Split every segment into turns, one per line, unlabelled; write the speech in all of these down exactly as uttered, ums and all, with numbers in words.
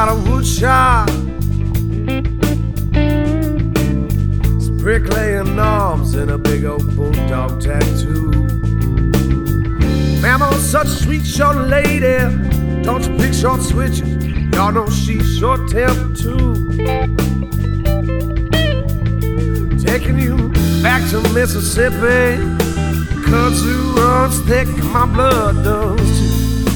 got a wood shop, some bricklaying arms, and a big old bulldog tattoo. Mama's such a sweet short lady, don't you pick short switches, y'all know she's short-tempered too. Taking you back to Mississippi, country runs thick, my blood does too.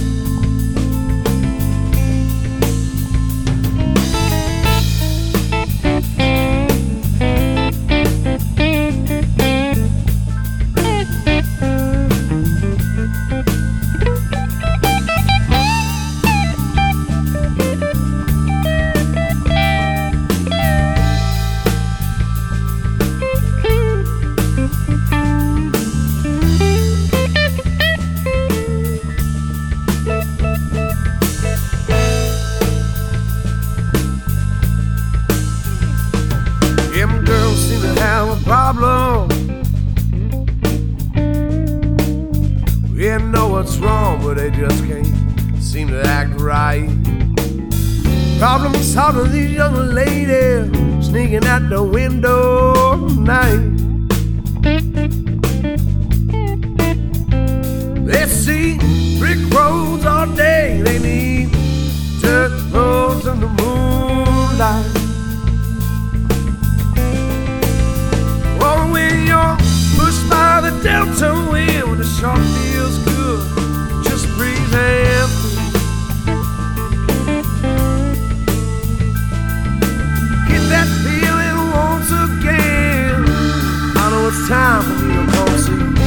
Them girls seem to have a problem. We know what's wrong, but they just can't seem to act right. Problem solved with these young ladies sneaking out the window tonight. They see brick roads all day, they need dirt roads in the moonlight. When you're pushed by the delta wind, when the shark feels good, just breathe and free. Get that feeling once again. I know it's time for me to come see you.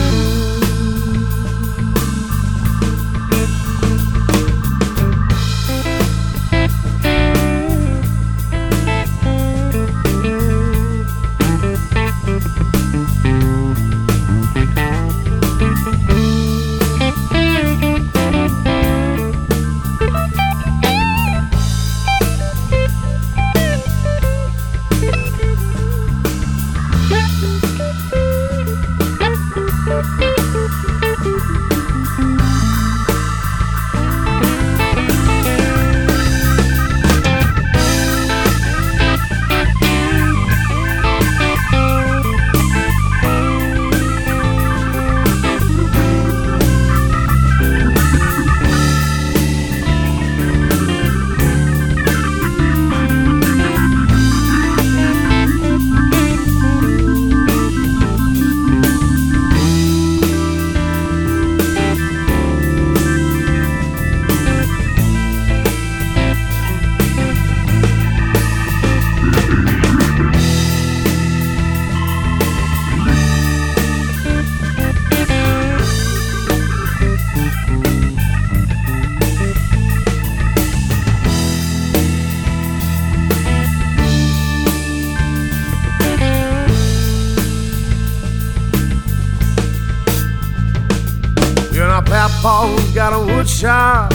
Papa's got a wood shop,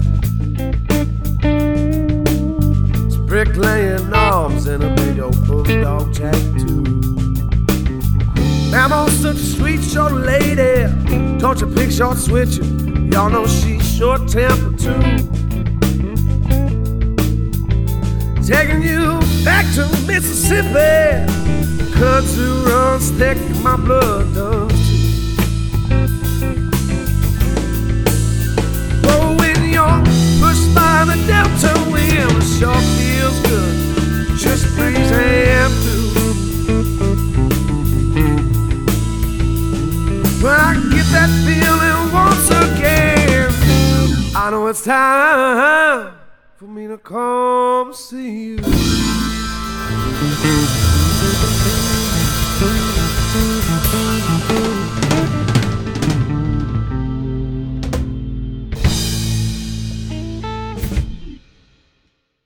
some bricklaying arms, and a big old bulldog tattoo. Mama's such a sweet short lady, don't you pick short switches, y'all know she's short-tempered too. Taking you back to Mississippi, country runs thick, my blood does too. Pushed by the delta wind, the shark feels good, just breeze and blue. When I get that feeling once again, I know it's time for me to come see you.